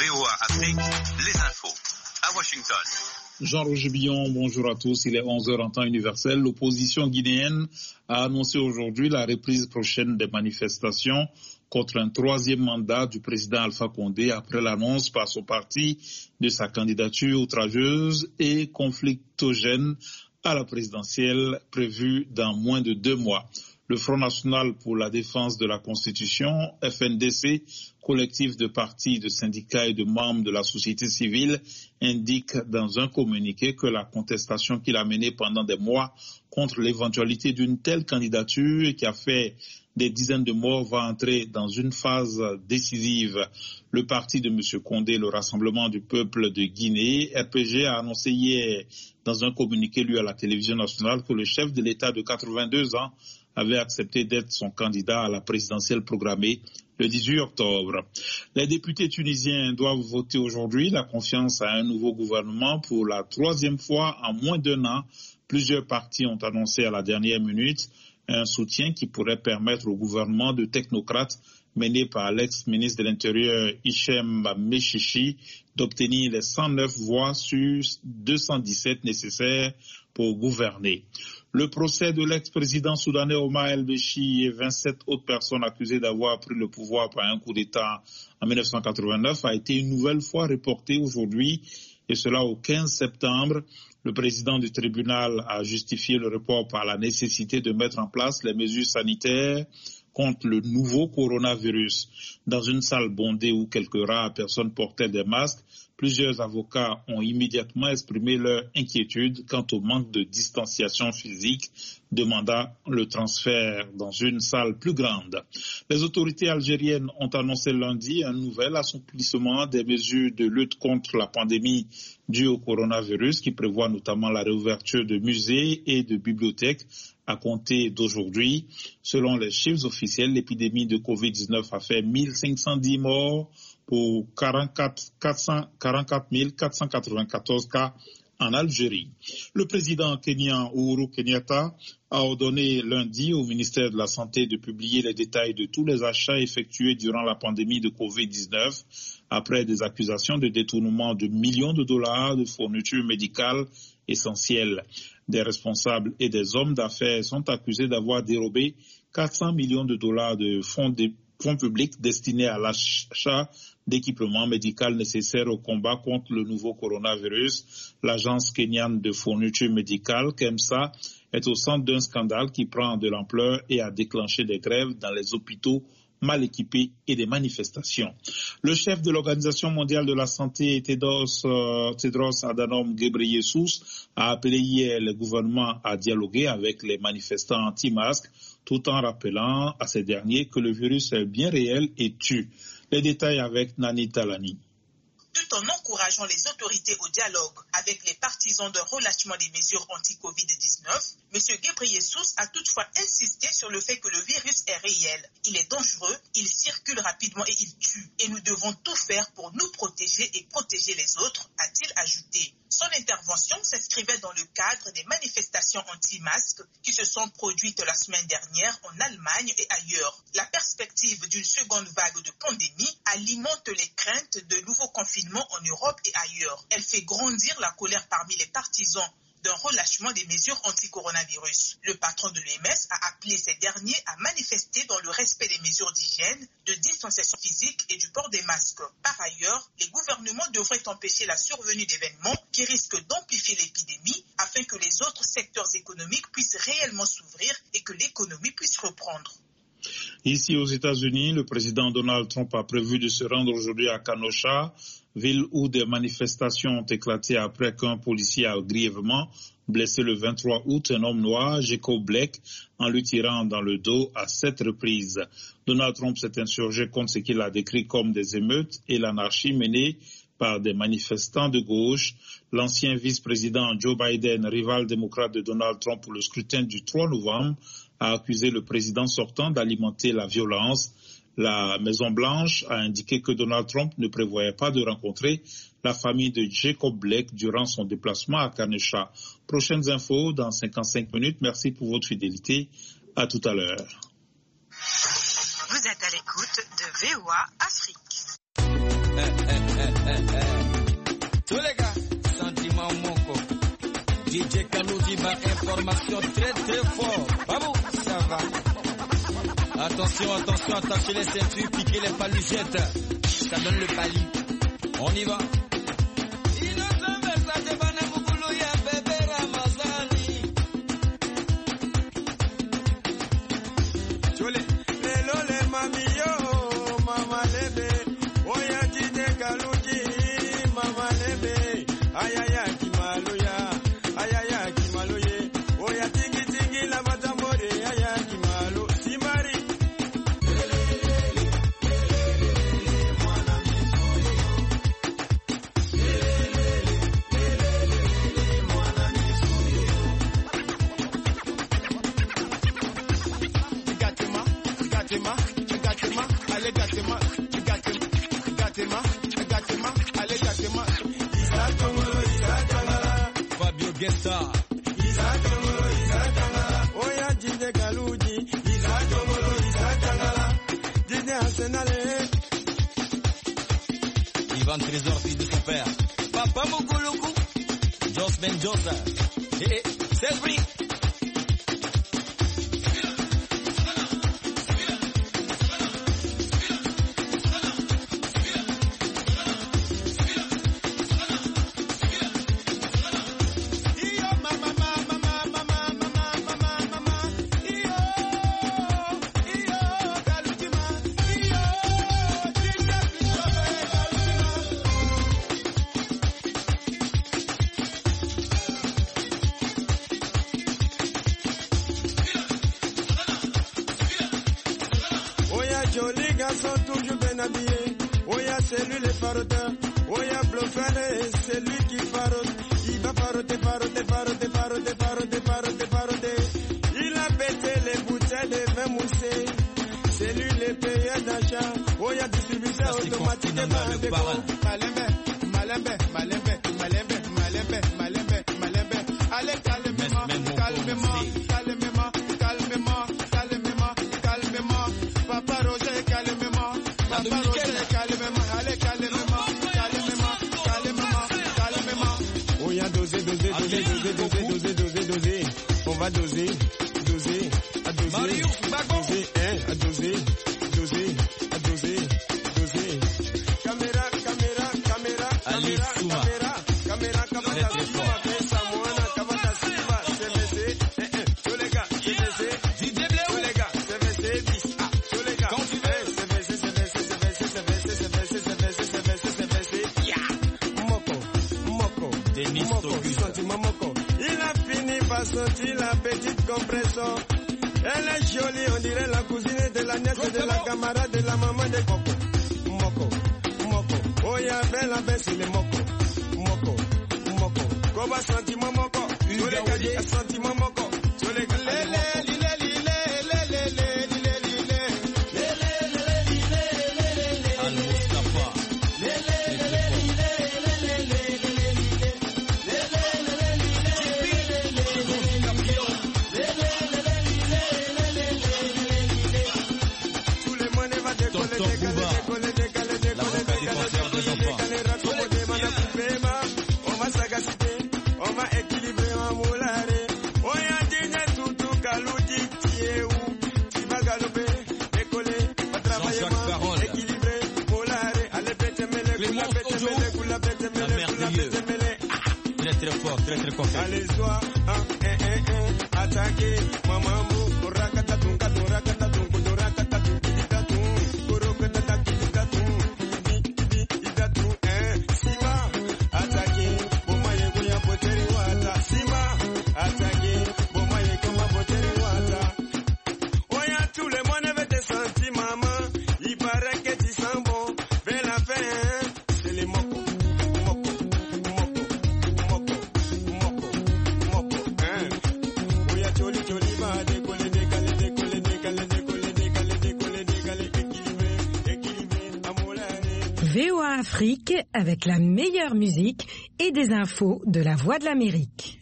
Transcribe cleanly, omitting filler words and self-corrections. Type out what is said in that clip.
VOA Afrique, les infos. À Washington. Jean-Roger Billon, bonjour à tous. Il est 11h en temps universel. L'opposition guinéenne a annoncé aujourd'hui la reprise prochaine des manifestations contre un troisième mandat du président Alpha Condé après l'annonce par son parti de sa candidature outrageuse et conflictogène à la présidentielle prévue dans moins de 2 mois. Le Front national pour la défense de la Constitution, FNDC, collectif de partis, de syndicats et de membres de la société civile, indique dans un communiqué que la contestation qu'il a menée pendant des mois contre l'éventualité d'une telle candidature et qui a fait des dizaines de morts va entrer dans une phase décisive. Le parti de M. Condé, le Rassemblement du peuple de Guinée, RPG, a annoncé hier dans un communiqué lu à la télévision nationale que le chef de l'État de 82 ans avait accepté d'être son candidat à la présidentielle programmée le 18 octobre. Les députés tunisiens doivent voter aujourd'hui la confiance à un nouveau gouvernement pour la 3e fois en moins d'1 an. Plusieurs partis ont annoncé à la dernière minute un soutien qui pourrait permettre au gouvernement de technocrates mené par l'ex-ministre de l'Intérieur Hichem Mechichi d'obtenir les 109 voix sur 217 nécessaires pour gouverner. Le procès de l'ex-président soudanais Omar el-Béchi et 27 autres personnes accusées d'avoir pris le pouvoir par un coup d'État en 1989 a été une nouvelle fois reporté aujourd'hui, et cela au 15 septembre. Le président du tribunal a justifié le report par la nécessité de mettre en place les mesures sanitaires contre le nouveau coronavirus. Dans une salle bondée où quelques rares personnes portaient des masques, plusieurs avocats ont immédiatement exprimé leur inquiétude quant au manque de distanciation physique, demandant le transfert dans une salle plus grande. Les autorités algériennes ont annoncé lundi un nouvel assouplissement des mesures de lutte contre la pandémie due au coronavirus qui prévoit notamment la réouverture de musées et de bibliothèques à compter d'aujourd'hui. Selon les chiffres officiels, l'épidémie de Covid-19 a fait 1510 morts pour 44 494 cas en Algérie. Le président kenyan Uhuru Kenyatta a ordonné lundi au ministère de la Santé de publier les détails de tous les achats effectués durant la pandémie de Covid-19 après des accusations de détournement de millions de dollars de fournitures médicales essentielles. Des responsables et des hommes d'affaires sont accusés d'avoir dérobé 400 millions de dollars de fonds publics destinés à l'achat d'équipements médicaux nécessaires au combat contre le nouveau coronavirus. L'agence kenyane de fourniture médicale, KEMSA, est au centre d'un scandale qui prend de l'ampleur et a déclenché des grèves dans les hôpitaux mal équipés et des manifestations. Le chef de l'Organisation mondiale de la santé, Tedros Adhanom Ghebreyesus, a appelé hier le gouvernement à dialoguer avec les manifestants anti-masques, tout en rappelant à ces derniers que le virus est bien réel et tue. Les détails avec Nani Talani. Tout en encourageant les autorités au dialogue avec les partisans d'un relâchement des mesures anti-Covid-19, M. Ghebreyesus a toutefois insisté sur le fait que le virus est réel. Il est dangereux, il circule rapidement et il tue. Et nous devons tout faire pour nous protéger et protéger les autres, a-t-il ajouté. Son intervention s'inscrivait dans le cadre des manifestations anti-masques qui se sont produites la semaine dernière en Allemagne et ailleurs. La perspective d'une seconde vague de pandémie alimente les craintes de nouveaux confinements en Europe et ailleurs. Elle fait grandir la colère parmi les partisans d'un relâchement des mesures anti-coronavirus. Le patron de l'OMS a appelé ces derniers à manifester dans le respect des mesures d'hygiène, de distanciation physique et du port des masques. Par ailleurs, les gouvernements devraient empêcher la survenue d'événements qui risquent d'amplifier l'épidémie afin que les autres secteurs économiques puissent réellement s'ouvrir et que l'économie puisse reprendre. Ici aux États-Unis, le président Donald Trump a prévu de se rendre aujourd'hui à Kenosha, ville où des manifestations ont éclaté après qu'un policier a grièvement blessé le 23 août un homme noir, Jacob Blake, en lui tirant dans le dos à 7 reprises. Donald Trump s'est insurgé contre ce qu'il a décrit comme des émeutes et l'anarchie menée par des manifestants de gauche. L'ancien vice-président Joe Biden, rival démocrate de Donald Trump pour le scrutin du 3 novembre, a accusé le président sortant d'alimenter la violence. La Maison-Blanche a indiqué que Donald Trump ne prévoyait pas de rencontrer la famille de Jacob Blake durant son déplacement à Kenosha. Prochaines infos dans 55 minutes. Merci pour votre fidélité. À tout à l'heure. Vous êtes à l'écoute de VOA Afrique. Tous les gars, sentiment Moko. DJ Kaloudi va information très très fort. Bravo, ça va. Attention, attention, attachez les ceintures, piquez les paluchettes. Ça donne le pali. On y va. Fabio Guetta. Oya Dine Kaloudi. Dine Arsenal. Ivan Trésor, fils de son père. Papa Mokoloku. Jos Benjosa. Et Selbri. Jolis garçons toujours bien habillés. Oya, c'est lui le faroteur. Oya, Blofane, c'est lui qui farote. Il va faroter. Il a pété les bouteilles de vin moussé. C'est lui le payeur d'achat. Oya, distributeur automatique de Malembe. Allez, calmement. Papa Roger, calmement. Allez, calmement. Oh, y'a doser. On va doser. Marius Bagon. Doser. Caméra. Ali Souma. Caméra. Il a fini par sortir la petite compression. Elle est jolie, on dirait la cousine de la nièce de la camarade de la maman de Coco. Moko. Oh, y'a la baisse, c'est le Moko. Koba sentiment Moko. Tous les gars disent sentiment Moko. Tous les gars. On va équilibrer en moulare. Oya Dine Toutou Kaloudi, tu es où? Tu vas galoper, décoller, va travailler, équilibrer, moulare. Allez, coula, Très fort, très concret. Allez, sois, attaquer, maman, VOA Afrique avec la meilleure musique et des infos de la Voix de l'Amérique.